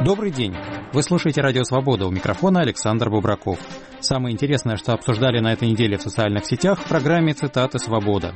Добрый день. Вы слушаете «Радио Свобода», у микрофона Александр Бубраков. Самое интересное, что обсуждали на этой неделе в социальных сетях, в программе «Цитаты Свобода».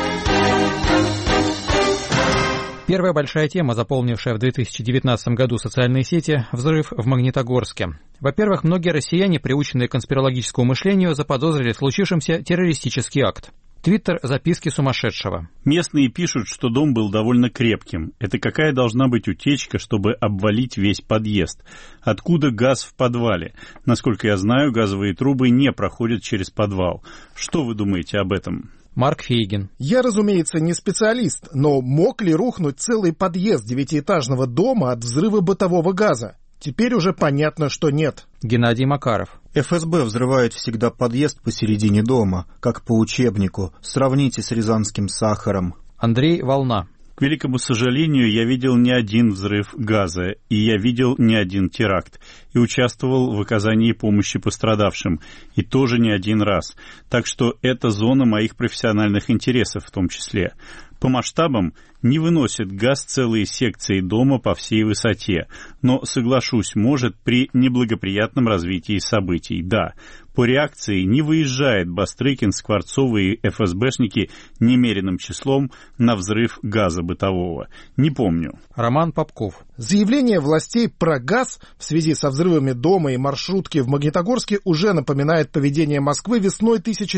Первая большая тема, заполнившая в 2019 году социальные сети – взрыв в Магнитогорске. Во-первых, многие россияне, приученные к конспирологическому мышлению, заподозрили в случившемся террористический акт. Твиттер «Записки сумасшедшего». Местные пишут, что дом был довольно крепким. Это какая должна быть утечка, чтобы обвалить весь подъезд? Откуда газ в подвале? Насколько я знаю, газовые трубы не проходят через подвал. Что вы думаете об этом? Марк Фейгин. Я, разумеется, не специалист, но мог ли рухнуть целый подъезд 9-этажного дома от взрыва бытового газа? Теперь уже понятно, что нет. Геннадий Макаров. ФСБ взрывает всегда подъезд посередине дома, как по учебнику. Сравните с рязанским сахаром. Андрей Волна. К великому сожалению, я видел не один взрыв газа, и я видел не один теракт, и участвовал в оказании помощи пострадавшим, и тоже не один раз. Так что это зона моих профессиональных интересов в том числе. По масштабам не выносит газ целые секции дома по всей высоте, но, соглашусь, может при неблагоприятном развитии событий, да. По реакции не выезжает Бастрыкин, Скворцов и ФСБшники немеренным числом на взрыв газа бытового. Не помню. Роман Попков. Заявление властей про газ в связи со взрывами дома и маршрутки в Магнитогорске уже напоминает поведение Москвы весной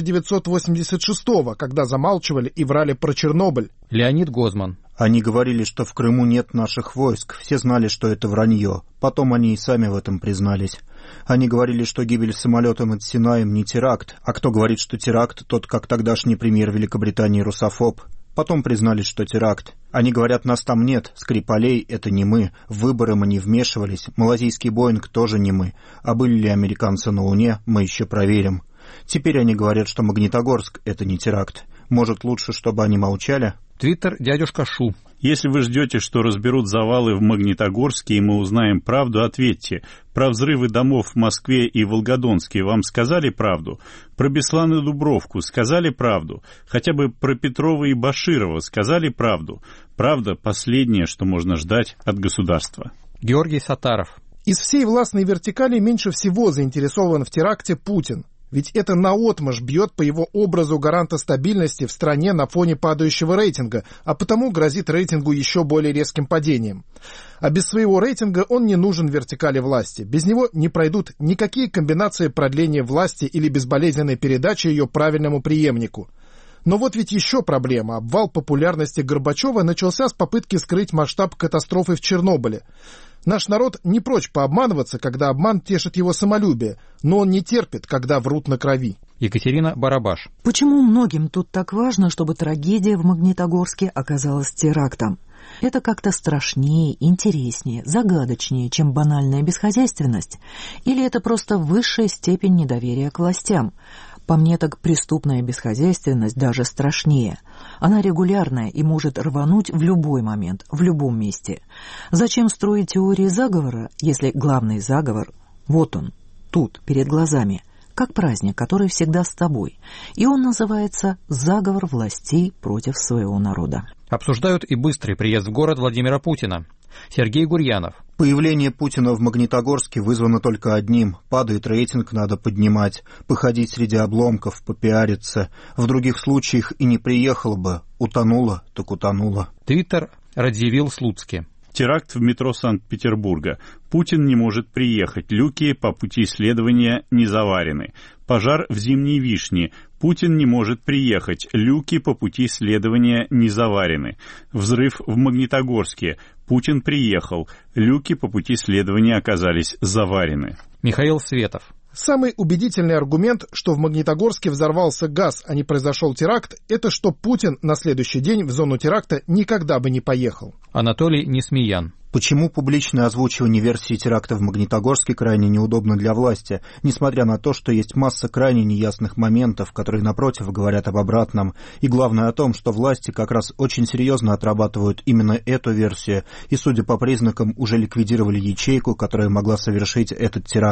1986-го, когда замалчивали и врали про Чернобыль. Леонид Гозман. Они говорили, что в Крыму нет наших войск. Все знали, что это вранье. Потом они и сами в этом признались. Они говорили, что гибель самолета над Синаем не теракт. А кто говорит, что теракт, тот, как тогдашний премьер Великобритании, русофоб. Потом признались, что теракт. Они говорят, нас там нет, Скрипалей — это не мы, в выборы мы не вмешивались, малазийский Боинг тоже не мы. А были ли американцы на Луне, мы еще проверим. Теперь они говорят, что Магнитогорск — это не теракт. Может, лучше, чтобы они молчали? Твиттер «Дядюшка Шу». Если вы ждете, что разберут завалы в Магнитогорске и мы узнаем правду, ответьте. Про взрывы домов в Москве и Волгодонске вам сказали правду? Про Беслан и Дубровку сказали правду? Хотя бы про Петрова и Баширова сказали правду? Правда — последнее, что можно ждать от государства. Георгий Сатаров. Из всей властной вертикали меньше всего заинтересован в теракте Путин. Ведь это наотмашь бьет по его образу гаранта стабильности в стране на фоне падающего рейтинга, а потому грозит рейтингу еще более резким падением. А без своего рейтинга он не нужен вертикали власти. Без него не пройдут никакие комбинации продления власти или безболезненной передачи ее правильному преемнику. Но вот ведь еще проблема. Обвал популярности Горбачева начался с попытки скрыть масштаб катастрофы в Чернобыле. Наш народ не прочь пообманываться, когда обман тешит его самолюбие, но он не терпит, когда врут на крови. Екатерина Барабаш. Почему многим тут так важно, чтобы трагедия в Магнитогорске оказалась терактом? Это как-то страшнее, интереснее, загадочнее, чем банальная бесхозяйственность? Или это просто высшая степень недоверия к властям? По мне, так преступная бесхозяйственность даже страшнее. Она регулярная и может рвануть в любой момент, в любом месте. Зачем строить теории заговора, если главный заговор, вот он, тут, перед глазами, как праздник, который всегда с тобой. И он называется «Заговор властей против своего народа». Обсуждают и быстрый приезд в город Владимира Путина. Сергей Гурьянов. Появление Путина в Магнитогорске вызвано только одним. Падает рейтинг, надо поднимать. Походить среди обломков, попиариться. В других случаях и не приехал бы. Утонула, так утонула. Твиттер Радзивилл Слуцки. Теракт в метро Санкт-Петербурга. Путин не может приехать. Люки по пути следования не заварены. Пожар в Зимней Вишне. Путин не может приехать. Люки по пути следования не заварены. Взрыв в Магнитогорске. Путин приехал. Люки по пути следования оказались заварены. Михаил Светов. Самый убедительный аргумент, что в Магнитогорске взорвался газ, а не произошел теракт, это что Путин на следующий день в зону теракта никогда бы не поехал. Анатолий Несмеян. Почему публичное озвучивание версии теракта в Магнитогорске крайне неудобно для власти, несмотря на то, что есть масса крайне неясных моментов, которые, напротив, говорят об обратном, и главное о том, что власти как раз очень серьезно отрабатывают именно эту версию, и, судя по признакам, уже ликвидировали ячейку, которая могла совершить этот теракт.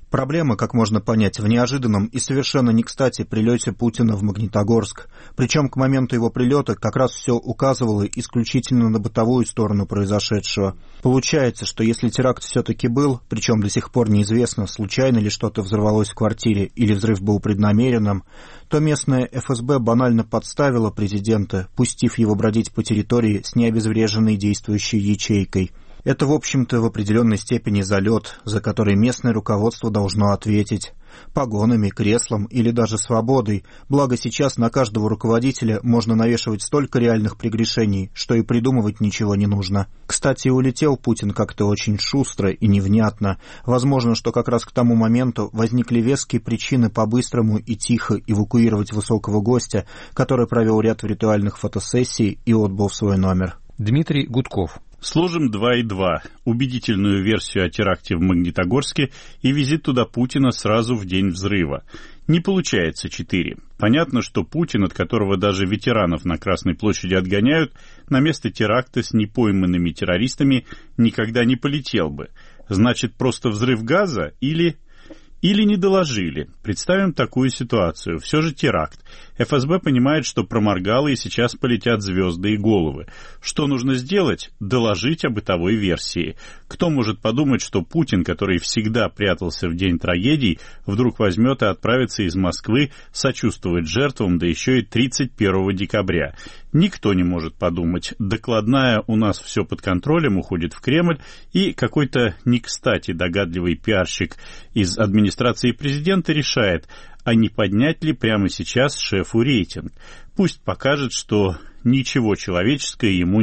Проблема, как можно понять, в неожиданном и совершенно не кстати прилете Путина в Магнитогорск. Причем к моменту его прилета как раз все указывало исключительно на бытовую сторону произошедшего. Получается, что если теракт все-таки был, причем до сих пор неизвестно, случайно ли что-то взорвалось в квартире или взрыв был преднамеренным, то местная ФСБ банально подставила президента, пустив его бродить по территории с необезвреженной действующей ячейкой. Это, в общем-то, в определенной степени залет, за который местное руководство должно ответить. Погонами, креслом или даже свободой, благо сейчас на каждого руководителя можно навешивать столько реальных прегрешений, что и придумывать ничего не нужно. Кстати, улетел Путин как-то очень шустро и невнятно. Возможно, что как раз к тому моменту возникли веские причины по-быстрому и тихо эвакуировать высокого гостя, который провел ряд ритуальных фотосессий и отбыл в свой номер. Дмитрий Гудков. Сложим 2 и 2, убедительную версию о теракте в Магнитогорске и визит туда Путина сразу в день взрыва. Не получается 4. Понятно, что Путин, от которого даже ветеранов на Красной площади отгоняют, на место теракта с непойманными террористами никогда не полетел бы. Значит, просто взрыв газа или не доложили. Представим такую ситуацию. Все же теракт. ФСБ понимает, что проморгало, и сейчас полетят звезды и головы. Что нужно сделать? Доложить о бытовой версии. Кто может подумать, что Путин, который всегда прятался в день трагедий, вдруг возьмет и отправится из Москвы сочувствовать жертвам, да еще и 31 декабря? Никто не может подумать. Докладная «у нас все под контролем» уходит в Кремль, и какой-то не кстати догадливый пиарщик из администрации президента решает, а не поднять ли прямо сейчас шефу рейтинг. Пусть покажет, что ничего человеческое ему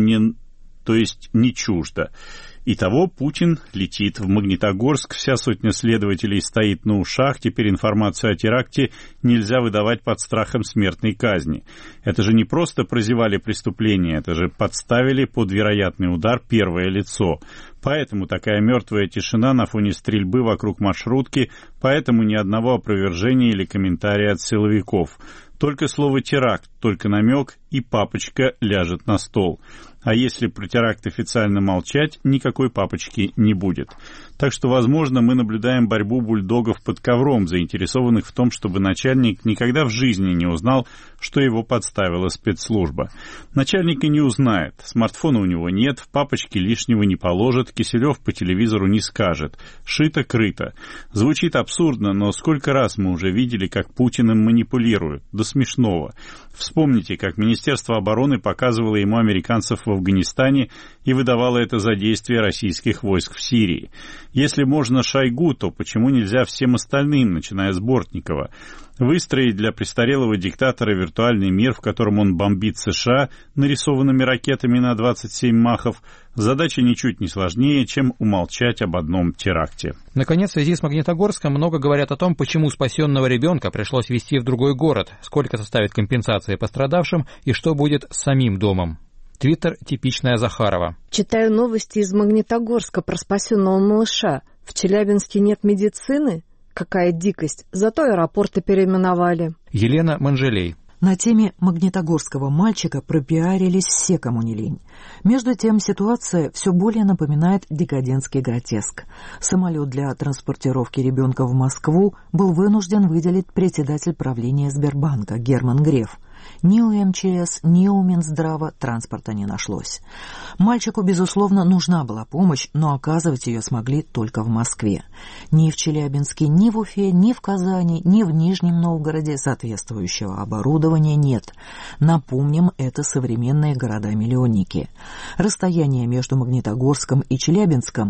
не чуждо. Итого Путин летит в Магнитогорск, вся сотня следователей стоит на ушах, теперь информацию о теракте нельзя выдавать под страхом смертной казни. Это же не просто прозевали преступление, это же подставили под вероятный удар первое лицо. Поэтому такая мертвая тишина на фоне стрельбы вокруг маршрутки, поэтому ни одного опровержения или комментария от силовиков. Только слово «теракт», только намек, и папочка ляжет на стол. А если про теракт официально молчать, никакой папочки не будет. Так что, возможно, мы наблюдаем борьбу бульдогов под ковром, заинтересованных в том, чтобы начальник никогда в жизни не узнал, что его подставила спецслужба. Начальник и не узнает, смартфона у него нет, в папочке лишнего не положит, Киселев по телевизору не скажет. Шито-крыто. Звучит абсурдно, но сколько раз мы уже видели, как Путиным манипулируют. До смешного. Вспомните, как Министерство обороны показывало ему американцев в Афганистане и выдавало это за действия российских войск в Сирии. Если можно Шойгу, то почему нельзя всем остальным, начиная с Бортникова? Выстроить для престарелого диктатора виртуальный мир, в котором он бомбит США нарисованными ракетами на 27 махов, задача ничуть не сложнее, чем умолчать об одном теракте. Наконец, в связи с Магнитогорском много говорят о том, почему спасенного ребенка пришлось везти в другой город, сколько составит компенсация пострадавшим и что будет с самим домом. Твиттер «Типичная Захарова». Читаю новости из Магнитогорска про спасенного малыша. В Челябинске нет медицины? Какая дикость. Зато аэропорты переименовали. Елена Манжелей. На теме магнитогорского мальчика пропиарились все, кому не лень. Между тем, ситуация все более напоминает декадентский гротеск. Самолет для транспортировки ребенка в Москву был вынужден выделить председатель правления Сбербанка Герман Греф. Ни у МЧС, ни у Минздрава транспорта не нашлось. Мальчику, безусловно, нужна была помощь, но оказывать ее смогли только в Москве. Ни в Челябинске, ни в Уфе, ни в Казани, ни в Нижнем Новгороде соответствующего оборудования нет. Напомним, это современные города-миллионники. Расстояние между Магнитогорском и Челябинском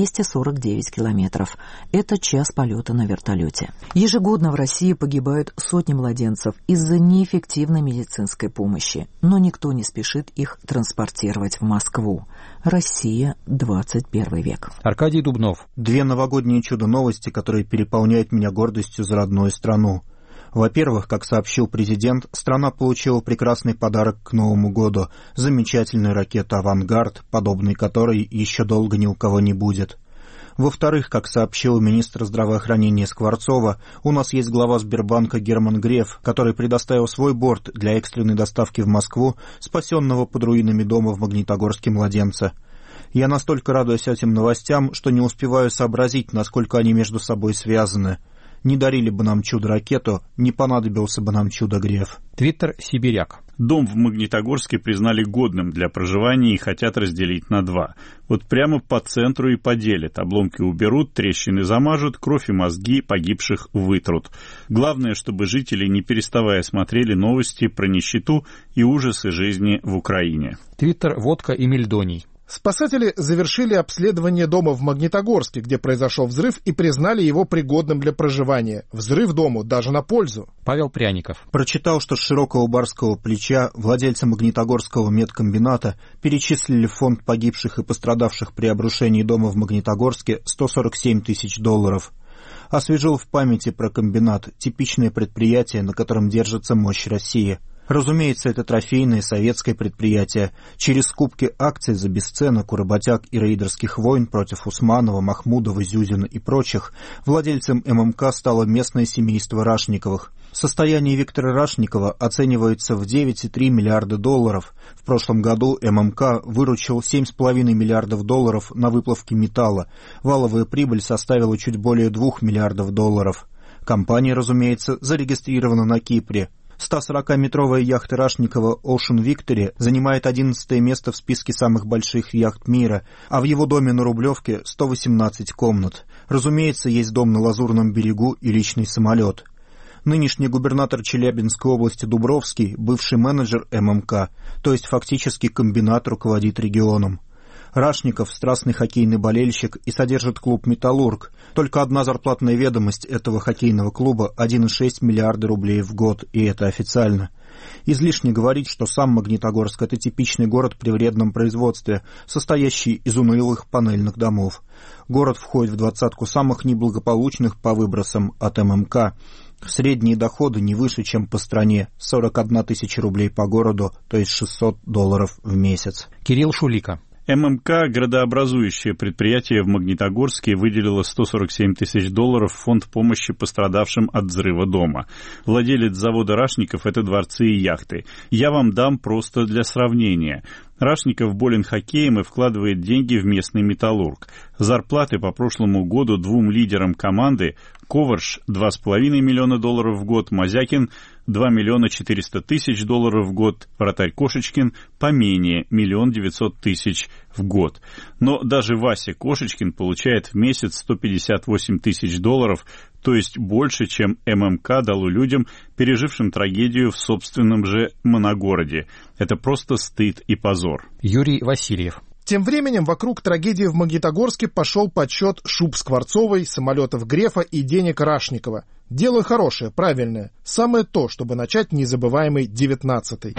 249 километров. Это час полета на вертолете. Ежегодно в России погибают сотни младенцев из-за неэффективной медицинской помощи, но никто не спешит их транспортировать в Москву. Россия, 21 век. Аркадий Дубнов. 2 новогодние чудо-новости, которые переполняют меня гордостью за родную страну. Во-первых, как сообщил президент, страна получила прекрасный подарок к Новому году – замечательную ракету «Авангард», подобной которой еще долго ни у кого не будет. Во-вторых, как сообщил министр здравоохранения Скворцова, у нас есть глава Сбербанка Герман Греф, который предоставил свой борт для экстренной доставки в Москву спасенного под руинами дома в Магнитогорске младенца. Я настолько радуюсь этим новостям, что не успеваю сообразить, насколько они между собой связаны. Не дарили бы нам чудо-ракету, не понадобился бы нам чудо-греф. Твиттер «Сибиряк». Дом в Магнитогорске признали годным для проживания и хотят разделить на 2. Вот прямо по центру и поделят. Обломки уберут, трещины замажут, кровь и мозги погибших вытрут. Главное, чтобы жители, не переставая, смотрели новости про нищету и ужасы жизни в Украине. Твиттер «Водка и Мельдоний». Спасатели завершили обследование дома в Магнитогорске, где произошел взрыв, и признали его пригодным для проживания. Взрыв дому даже на пользу. Павел Пряников. Прочитал, что с широкого барского плеча владельцы Магнитогорского медкомбината перечислили в фонд погибших и пострадавших при обрушении дома в Магнитогорске $147 тысяч. Освежил в памяти про комбинат, типичное предприятие, на котором держится мощь России. Разумеется, это трофейное советское предприятие. Через скупки акций за бесценок у работяг и рейдерских войн против Усманова, Махмудова, Зюзина и прочих владельцем ММК стало местное семейство Рашниковых. Состояние Виктора Рашникова оценивается в $9,3 миллиарда. В прошлом году ММК выручил $7,5 миллиардов на выплавке металла. Валовая прибыль составила чуть более $2 миллиардов. Компания, разумеется, зарегистрирована на Кипре. 140-метровая яхта Рашникова Ocean Victory занимает 11 место в списке самых больших яхт мира, а в его доме на Рублевке 118 комнат. Разумеется, есть дом на Лазурном берегу и личный самолет. Нынешний губернатор Челябинской области Дубровский, бывший менеджер ММК, то есть фактически комбинат руководит регионом. Рашников – страстный хоккейный болельщик и содержит клуб «Металлург». Только одна зарплатная ведомость этого хоккейного клуба – 1,6 миллиарда рублей в год, и это официально. Излишне говорить, что сам Магнитогорск – это типичный город при вредном производстве, состоящий из унылых панельных домов. Город входит в 20-ку самых неблагополучных по выбросам от ММК. Средние доходы не выше, чем по стране – 41 тысяча рублей по городу, то есть $600 в месяц. Кирилл Шулика. ММК, градообразующее предприятие в Магнитогорске, выделило $147 тысяч в фонд помощи пострадавшим от взрыва дома. Владелец завода Рашников – это дворцы и яхты. Я вам дам просто для сравнения. Рашников болен хоккеем и вкладывает деньги в местный «Металлург». Зарплаты по прошлому году двум лидерам команды – Коварш – $2,5 миллиона в год, Мазякин – $2 400 000 в год, вратарь Кошечкин поменее – $1 900 000 в год. Но даже Вася Кошечкин получает в месяц $158 тысяч, то есть больше, чем ММК дало людям, пережившим трагедию в собственном же моногороде. Это просто стыд и позор. Юрий Васильев. Тем временем вокруг трагедии в Магнитогорске пошел подсчет шуб Скворцовой, самолетов Грефа и денег Рашникова. Дело хорошее, правильное. Самое то, чтобы начать незабываемый 19-й.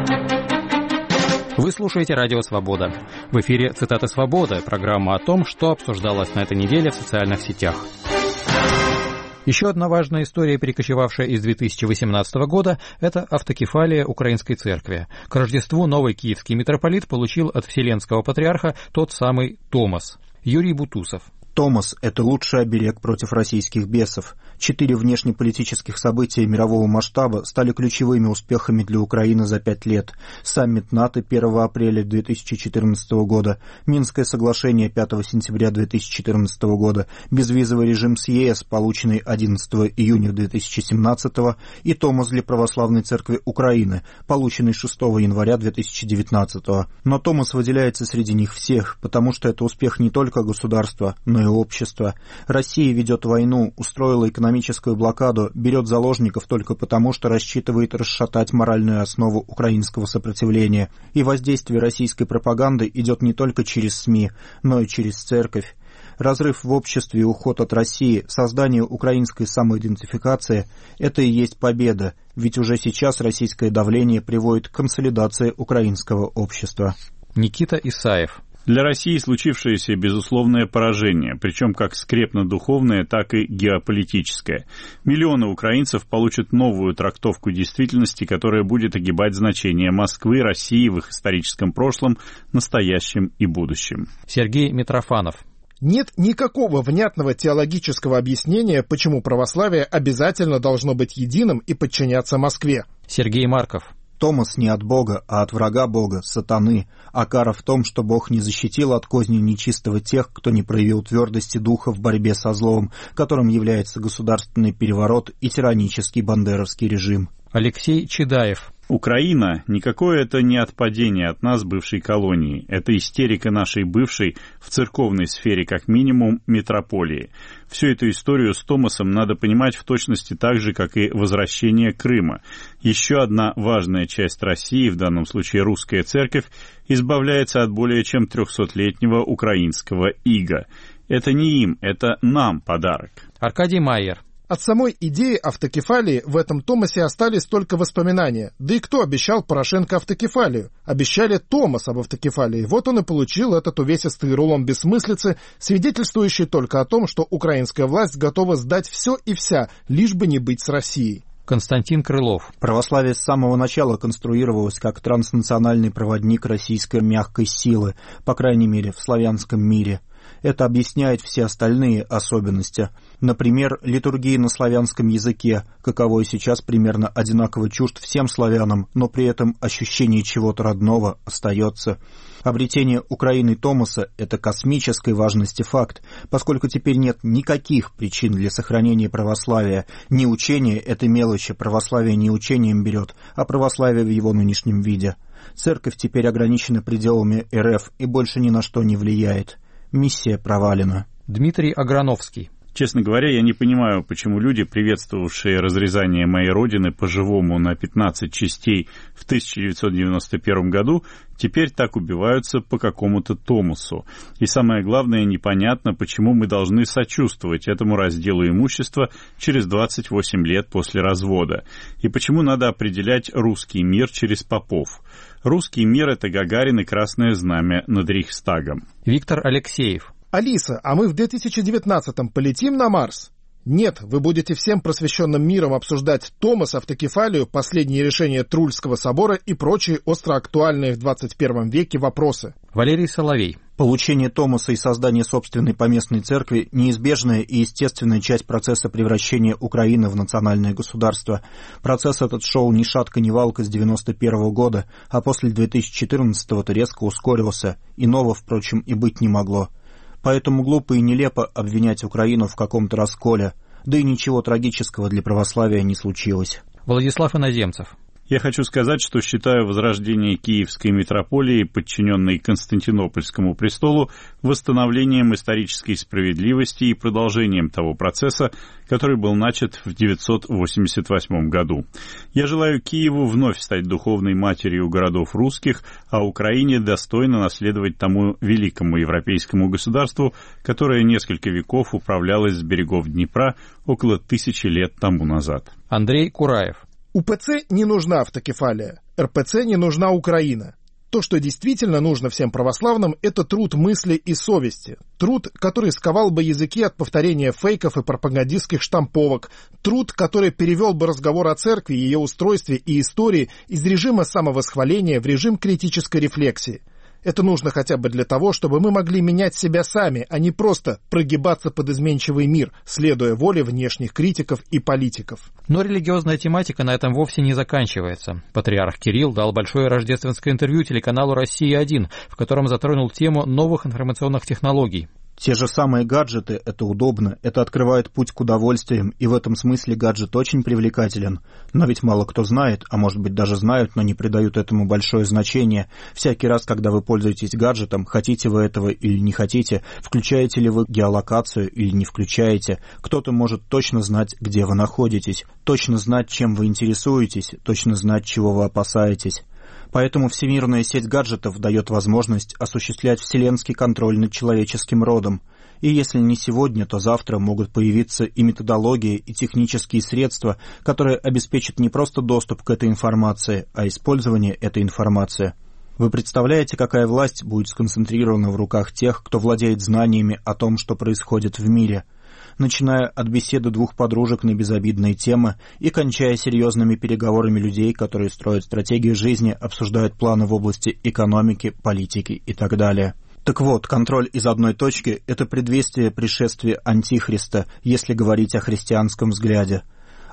Вы слушаете «Радио Свобода». В эфире «Цитаты Свободы», программа о том, что обсуждалось на этой неделе в социальных сетях. Еще одна важная история, перекочевавшая из 2018 года, это автокефалия Украинской Церкви. К Рождеству новый киевский митрополит получил от Вселенского Патриарха тот самый Томос. Юрий Бутусов. Томос – это лучший оберег против российских бесов. 4 внешнеполитических события мирового масштаба стали ключевыми успехами для Украины за 5 лет. Саммит НАТО 1 апреля 2014 года, Минское соглашение 5 сентября 2014 года, безвизовый режим с ЕС, полученный 11 июня 2017 и Томос для Православной Церкви Украины, полученный 6 января 2019. Но Томос выделяется среди них всех, потому что это успех не только государства, но и общества. Россия ведет войну, устроила экономическую блокаду, берет заложников только потому, что рассчитывает расшатать моральную основу украинского сопротивления. И воздействие российской пропаганды идет не только через СМИ, но и через церковь. Разрыв в обществе и уход от России, создание украинской самоидентификации – это и есть победа, ведь уже сейчас российское давление приводит к консолидации украинского общества. Никита Исаев. Для России случившееся безусловное поражение, причем как скрепно-духовное, так и геополитическое. Миллионы украинцев получат новую трактовку действительности, которая будет огибать значение Москвы, России в их историческом прошлом, настоящем и будущем. Сергей Митрофанов. Нет никакого внятного теологического объяснения, почему православие обязательно должно быть единым и подчиняться Москве. Сергей Марков. Томос не от Бога, а от врага Бога, сатаны, а кара в том, что Бог не защитил от козни нечистого тех, кто не проявил твердости духа в борьбе со злом, которым является государственный переворот и тиранический бандеровский режим. Алексей Чедаев. Украина никакое это не отпадение от нас, бывшей колонии. Это истерика нашей бывшей, в церковной сфере как минимум, метрополии. Всю эту историю с Томосом надо понимать в точности так же, как и возвращение Крыма. Еще одна важная часть России, в данном случае русская церковь, избавляется от более чем 300-летнего украинского ига. Это не им, это нам подарок. Аркадий Майер. От самой идеи автокефалии в этом Томосе остались только воспоминания. Да и кто обещал Порошенко автокефалию? Обещали Томос об автокефалии. Вот он и получил этот увесистый рулон бессмыслицы, свидетельствующий только о том, что украинская власть готова сдать все и вся, лишь бы не быть с Россией. Константин Крылов. Православие с самого начала конструировалось как транснациональный проводник российской мягкой силы, по крайней мере, в славянском мире. Это объясняет все остальные особенности. Например, литургии на славянском языке, каковой сейчас примерно одинаково чужд всем славянам, но при этом ощущение чего-то родного остается. Обретение Украины Томоса – это космической важности факт, поскольку теперь нет никаких причин для сохранения православия. Не учение – это мелочи, православие не учением берет, а православие в его нынешнем виде. Церковь теперь ограничена пределами РФ и больше ни на что не влияет. Миссия провалена. Дмитрий Аграновский. Честно говоря, я не понимаю, почему люди, приветствовавшие разрезание моей родины по-живому на 15 частей в 1991 году, теперь так убиваются по какому-то Томосу. И самое главное, непонятно, почему мы должны сочувствовать этому разделу имущества через 28 лет после развода. И почему надо определять русский мир через попов. Русский мир — это Гагарин и Красное Знамя над Рейхстагом. Виктор Алексеев. Алиса, а мы в 2019-м полетим на Марс? Нет, вы будете всем просвещенным миром обсуждать Томос, автокефалию, последние решения Трульского собора и прочие остроактуальные в 21 веке вопросы. Валерий Соловей. Получение Томоса и создание собственной поместной церкви – неизбежная и естественная часть процесса превращения Украины в национальное государство. Процесс этот шел ни шатка ни валка с 1991 года, а после 2014-го-то резко ускорился. Иного, впрочем, и быть не могло. Поэтому глупо и нелепо обвинять Украину в каком-то расколе, да и ничего трагического для православия не случилось. Владислав Иноземцев. Я хочу сказать, что считаю возрождение Киевской митрополии, подчиненной Константинопольскому престолу, восстановлением исторической справедливости и продолжением того процесса, который был начат в 988 году. Я желаю Киеву вновь стать духовной матерью городов русских, а Украине достойно наследовать тому великому европейскому государству, которое несколько веков управлялось с берегов Днепра около 1000 лет тому назад. Андрей Кураев. УПЦ не нужна автокефалия, РПЦ не нужна Украина. То, что действительно нужно всем православным, это труд мысли и совести. Труд, который сковал бы языки от повторения фейков и пропагандистских штамповок. Труд, который перевел бы разговор о церкви, ее устройстве и истории из режима самовосхваления в режим критической рефлексии. Это нужно хотя бы для того, чтобы мы могли менять себя сами, а не просто прогибаться под изменчивый мир, следуя воле внешних критиков и политиков. Но религиозная тематика на этом вовсе не заканчивается. Патриарх Кирилл дал большое рождественское интервью телеканалу «Россия-1», в котором затронул тему новых информационных технологий. Те же самые гаджеты — это удобно, это открывает путь к удовольствиям, и в этом смысле гаджет очень привлекателен. Но ведь мало кто знает, а может быть даже знают, но не придают этому большое значение. Всякий раз, когда вы пользуетесь гаджетом, хотите вы этого или не хотите, включаете ли вы геолокацию или не включаете, кто-то может точно знать, где вы находитесь, точно знать, чем вы интересуетесь, точно знать, чего вы опасаетесь. Поэтому всемирная сеть гаджетов дает возможность осуществлять вселенский контроль над человеческим родом. И если не сегодня, то завтра могут появиться и методологии, и технические средства, которые обеспечат не просто доступ к этой информации, а использование этой информации. Вы представляете, какая власть будет сконцентрирована в руках тех, кто владеет знаниями о том, что происходит в мире? Начиная от беседы двух подружек на безобидные темы и кончая серьезными переговорами людей, которые строят стратегию жизни, обсуждают планы в области экономики, политики и так далее. Так вот, контроль из одной точки – это предвестие пришествия Антихриста, если говорить о христианском взгляде.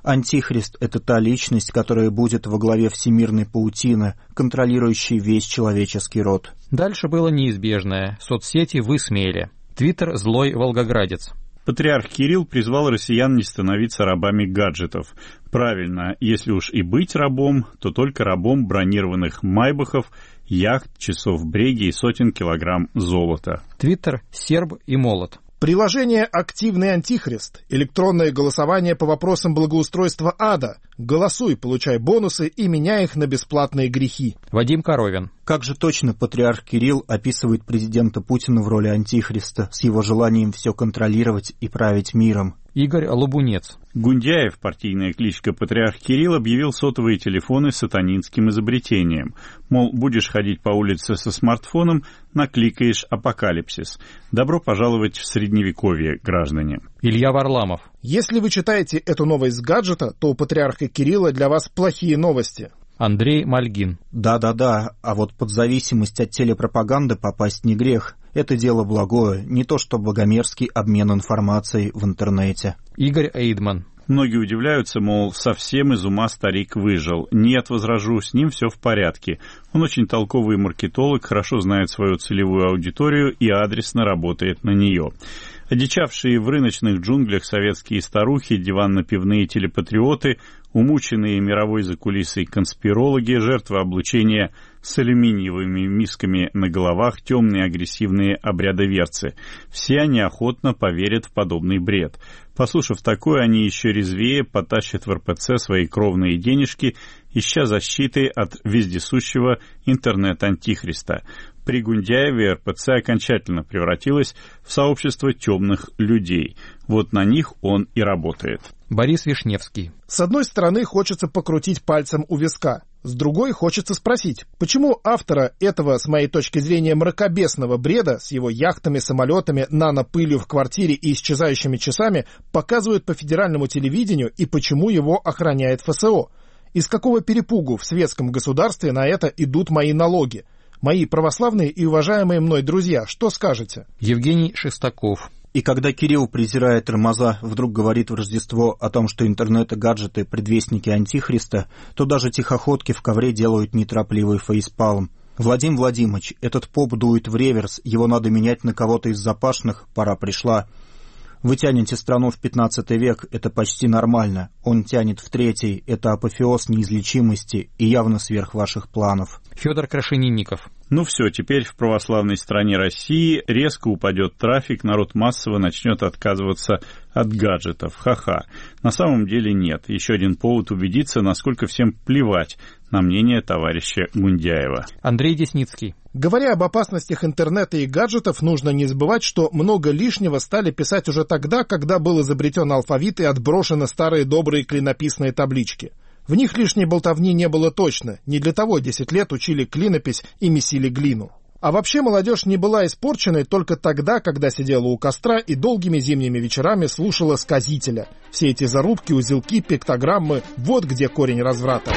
Антихрист — это та личность, которая будет во главе всемирной паутины, контролирующей весь человеческий род. Дальше было неизбежное. Соцсети высмеяли. Твиттер — злой волгоградец. Патриарх Кирилл призвал россиян не становиться рабами гаджетов. Правильно, если уж и быть рабом, то только рабом бронированных майбахов, яхт, часов бреги и сотен килограмм золота. Твиттер — серб и молот. Приложение «Активный антихрист», электронное голосование по вопросам благоустройства ада. Голосуй, получай бонусы и меняй их на бесплатные грехи. Вадим Коровин. Как же точно патриарх Кирилл описывает президента Путина в роли антихриста с его желанием все контролировать и править миром? Игорь Лабунец. Гундяев, партийная кличка патриарх Кирилл, объявил сотовые телефоны сатанинским изобретением. Мол, будешь ходить по улице со смартфоном, накликаешь «Апокалипсис». Добро пожаловать в Средневековье, граждане. Илья Варламов. Если вы читаете эту новость с гаджета, то у патриарха Кирилла для вас плохие новости. Андрей Мальгин. Да, а вот под зависимость от телепропаганды попасть не грех. Это дело благое, не то что богомерзкий обмен информацией в интернете. Игорь Эйдман. Многие удивляются, мол, совсем из ума старик выжил. Нет, возражу, с ним все в порядке. Он очень толковый маркетолог, хорошо знает свою целевую аудиторию и адресно работает на нее. Одичавшие в рыночных джунглях советские старухи, диванно-пивные телепатриоты, умученные мировой закулисой конспирологи, жертвы облучения с алюминиевыми мисками на головах, темные агрессивные обрядоверцы. Все они охотно поверят в подобный бред. Послушав такое, они еще резвее потащат в РПЦ свои кровные денежки, ища защиты от вездесущего интернет-антихриста. При Гундяеве РПЦ окончательно превратилась в сообщество темных людей. Вот на них он и работает. Борис Вишневский. С одной стороны, хочется покрутить пальцем у виска. С другой, хочется спросить, почему автора этого, с моей точки зрения, мракобесного бреда с его яхтами, самолетами, нанопылью в квартире и исчезающими часами показывают по федеральному телевидению и почему его охраняет ФСО? Из какого перепугу в светском государстве на это идут мои налоги? Мои православные и уважаемые мной друзья, что скажете? Евгений Шестаков. И когда Кирилл, презирая тормоза, вдруг говорит в Рождество о том, что интернет и гаджеты — предвестники антихриста, то даже тихоходки в ковре делают неторопливый фейспалм. Владимир Владимирович, этот поп дует в реверс, его надо менять на кого-то из запашных, пора пришла. Вы тянете страну в 15 век, это почти нормально. Он тянет в 3-й, это апофеоз неизлечимости и явно сверх ваших планов. Федор Крашенинников. Ну все, теперь в православной стране России резко упадет трафик, народ массово начнет отказываться от гаджетов. Ха-ха. На самом деле нет. Еще один повод убедиться, насколько всем плевать на мнение товарища Гундяева. Андрей Десницкий. Говоря об опасностях интернета и гаджетов, нужно не забывать, что много лишнего стали писать уже тогда, когда был изобретен алфавит и отброшены старые добрые клинописные таблички. В них лишней болтовни не было точно, не для того 10 лет учили клинопись и месили глину. А вообще молодежь не была испорченной только тогда, когда сидела у костра и долгими зимними вечерами слушала сказителя. Все эти зарубки, узелки, пиктограммы — вот где корень разврата.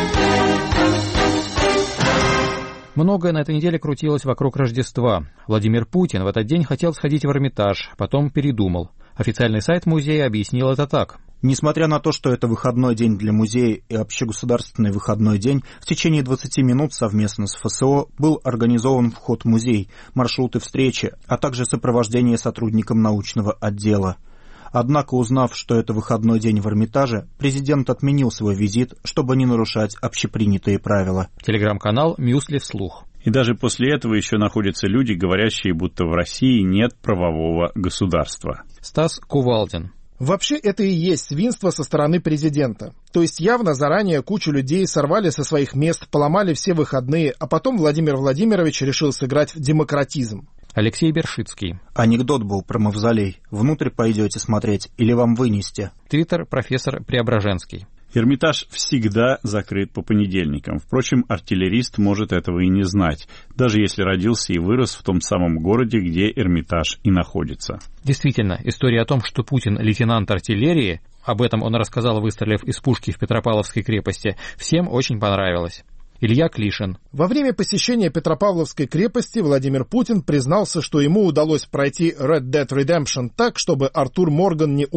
Многое на этой неделе крутилось вокруг Рождества. Владимир Путин в этот день хотел сходить в Эрмитаж, потом передумал. Официальный сайт музея объяснил это так. Несмотря на то, что это выходной день для музея и общегосударственный выходной день, в течение 20 минут совместно с ФСО был организован вход в музей, маршруты встречи, а также сопровождение сотрудникам научного отдела. Однако, узнав, что это выходной день в Эрмитаже, президент отменил свой визит, чтобы не нарушать общепринятые правила. Телеграм-канал «Мюсли вслух». И даже после этого еще находятся люди, говорящие, будто в России нет правового государства. Стас Кувалдин. Вообще это и есть свинство со стороны президента. То есть явно заранее кучу людей сорвали со своих мест, поломали все выходные, а потом Владимир Владимирович решил сыграть в демократизм. Алексей Бершицкий. Анекдот был про мавзолей. Внутрь пойдете смотреть или вам вынести? Твиттер профессор Преображенский. Эрмитаж всегда закрыт по понедельникам. Впрочем, артиллерист может этого и не знать, даже если родился и вырос в том самом городе, где Эрмитаж и находится. Действительно, история о том, что Путин лейтенант артиллерии, об этом он рассказал, выстрелив из пушки в Петропавловской крепости, всем очень понравилось. Илья Клишин. Во время посещения Петропавловской крепости Владимир Путин признался, что ему удалось пройти Red Dead Redemption так, чтобы Артур Морган не умер.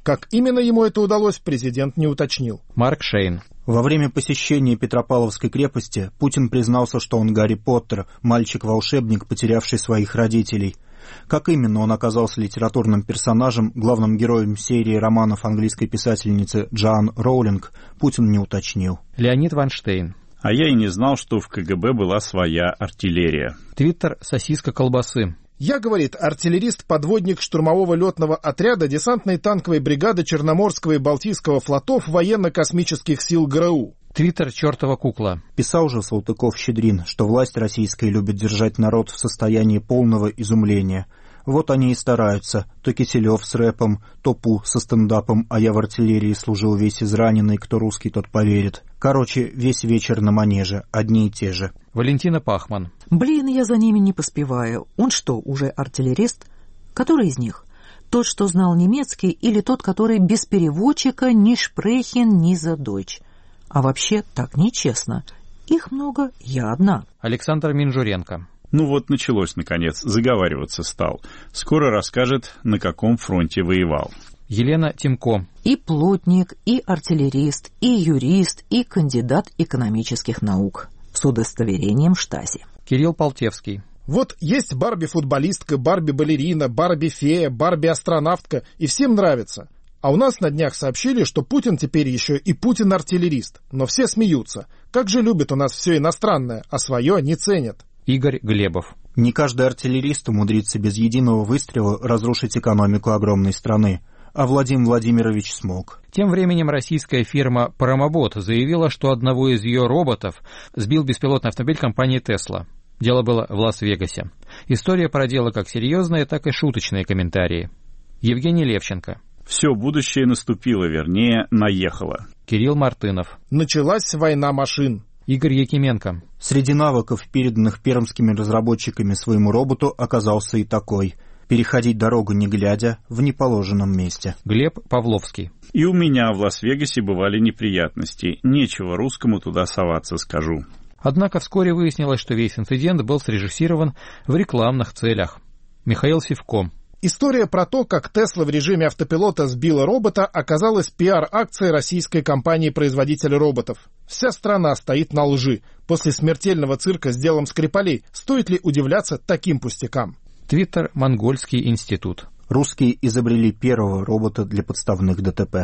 Как именно ему это удалось, президент не уточнил. Марк Шейн. Во время посещения Петропавловской крепости Путин признался, что он Гарри Поттер, мальчик-волшебник, потерявший своих родителей. Как именно он оказался литературным персонажем, главным героем серии романов английской писательницы Джоан Роулинг, Путин не уточнил. Леонид Ванштейн. А я и не знал, что в КГБ была своя артиллерия. Твиттер «Сосиска колбасы». Я, говорит, артиллерист-подводник штурмового летного отряда десантной танковой бригады Черноморского и Балтийского флотов военно-космических сил ГРУ. Твиттер «Чертова кукла». Писал же Салтыков-Щедрин, что власть российская любит держать народ в состоянии полного изумления. Вот они и стараются. То Киселев с рэпом, то Пу со стендапом, а я в артиллерии служил весь израненный, кто русский, тот поверит. Короче, весь вечер на манеже, одни и те же. Валентина Пахман. Блин, я за ними не поспеваю. Он что, уже артиллерист? Который из них? Тот, что знал немецкий, или тот, который без переводчика ни шпрехен, ни за дойч? А вообще так нечестно. Их много, я одна. Александр Минжуренко. Ну вот началось, наконец, заговариваться стал. Скоро расскажет, на каком фронте воевал. Елена Тимко. И плотник, и артиллерист, и юрист, и кандидат экономических наук. С удостоверением Штази. Кирилл Полтевский. Вот есть Барби-футболистка, Барби-балерина, Барби-фея, Барби-астронавтка, и всем нравится. А у нас на днях сообщили, что Путин теперь еще и Путин-артиллерист. Но все смеются. Как же любят у нас все иностранное, а свое не ценят. Игорь Глебов. Не каждый артиллерист умудрится без единого выстрела разрушить экономику огромной страны. А Владимир Владимирович смог. Тем временем российская фирма «Промобот» заявила, что одного из ее роботов сбил беспилотный автомобиль компании «Тесла». Дело было в Лас-Вегасе. История породила как серьезные, так и шуточные комментарии. Евгений Левченко. Все будущее наступило, вернее, наехало. Кирилл Мартынов. Началась война машин. Игорь Якименко. Среди навыков, переданных пермскими разработчиками своему роботу, оказался и такой: переходить дорогу не глядя, в неположенном месте. Глеб Павловский. И у меня в Лас-Вегасе бывали неприятности. Нечего русскому туда соваться, скажу. Однако вскоре выяснилось, что весь инцидент был срежиссирован в рекламных целях. Михаил Сивко. История про то, как Тесла в режиме автопилота сбила робота, оказалась пиар-акцией российской компании-производителя роботов. Вся страна стоит на лжи. После смертельного цирка с делом Скрипалей стоит ли удивляться таким пустякам? Твиттер «Монгольский институт». Русские изобрели первого робота для подставных ДТП.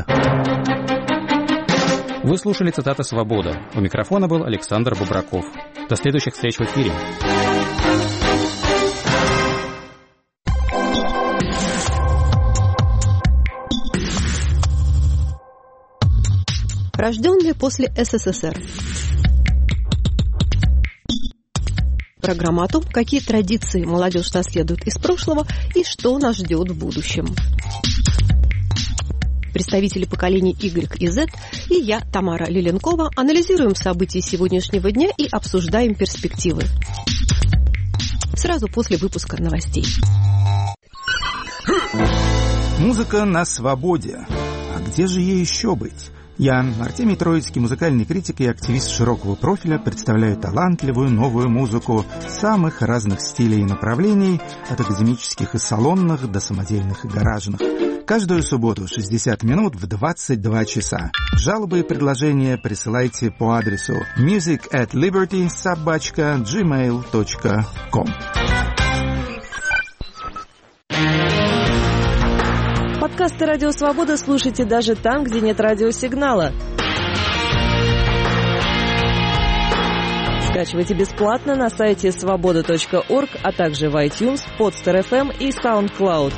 Вы слушали цитаты «Свобода». У микрофона был Александр Бубраков. До следующих встреч в эфире. Рожденные после СССР. Программа о том, какие традиции молодежь наследует из прошлого и что нас ждет в будущем. Представители поколений Y и Z и я, Тамара Лиленкова, анализируем события сегодняшнего дня и обсуждаем перспективы. Сразу после выпуска новостей. Музыка на свободе. А где же ей еще быть? Я, Артемий Троицкий, музыкальный критик и активист широкого профиля, представляю талантливую новую музыку самых разных стилей и направлений, от академических и салонных до самодельных и гаражных. Каждую субботу 60 минут в 22 часа. Жалобы и предложения присылайте по адресу music@liberty@gmail.com. Подкасты «Радио Свобода» слушайте даже там, где нет радиосигнала. Скачивайте бесплатно на сайте svoboda.org, а также в iTunes, Podster FM и SoundCloud.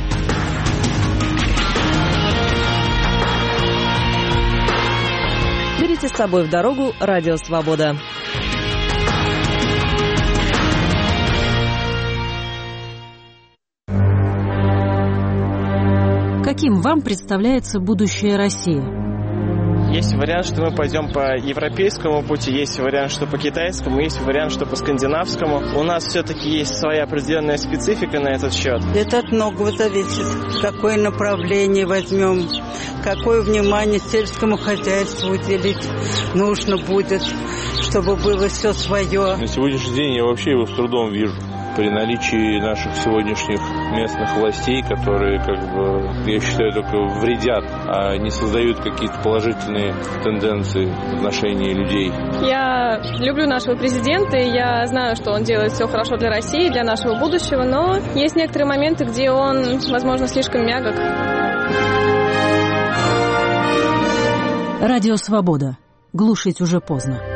Берите с собой в дорогу «Радио Свобода». Каким вам представляется будущее России? Есть вариант, что мы пойдем по европейскому пути, есть вариант, что по китайскому, есть вариант, что по скандинавскому. У нас все-таки есть своя определенная специфика на этот счет. Это от многого зависит. Какое направление возьмем, какое внимание сельскому хозяйству уделить нужно будет, чтобы было все свое. На сегодняшний день я вообще его с трудом вижу. при наличии наших сегодняшних местных властей, которые, я считаю, только вредят, а не создают какие-то положительные тенденции в отношении людей. Я люблю нашего президента, и я знаю, что он делает все хорошо для России, для нашего будущего, но есть некоторые моменты, где он, возможно, слишком мягок. Радио «Свобода». Глушить уже поздно.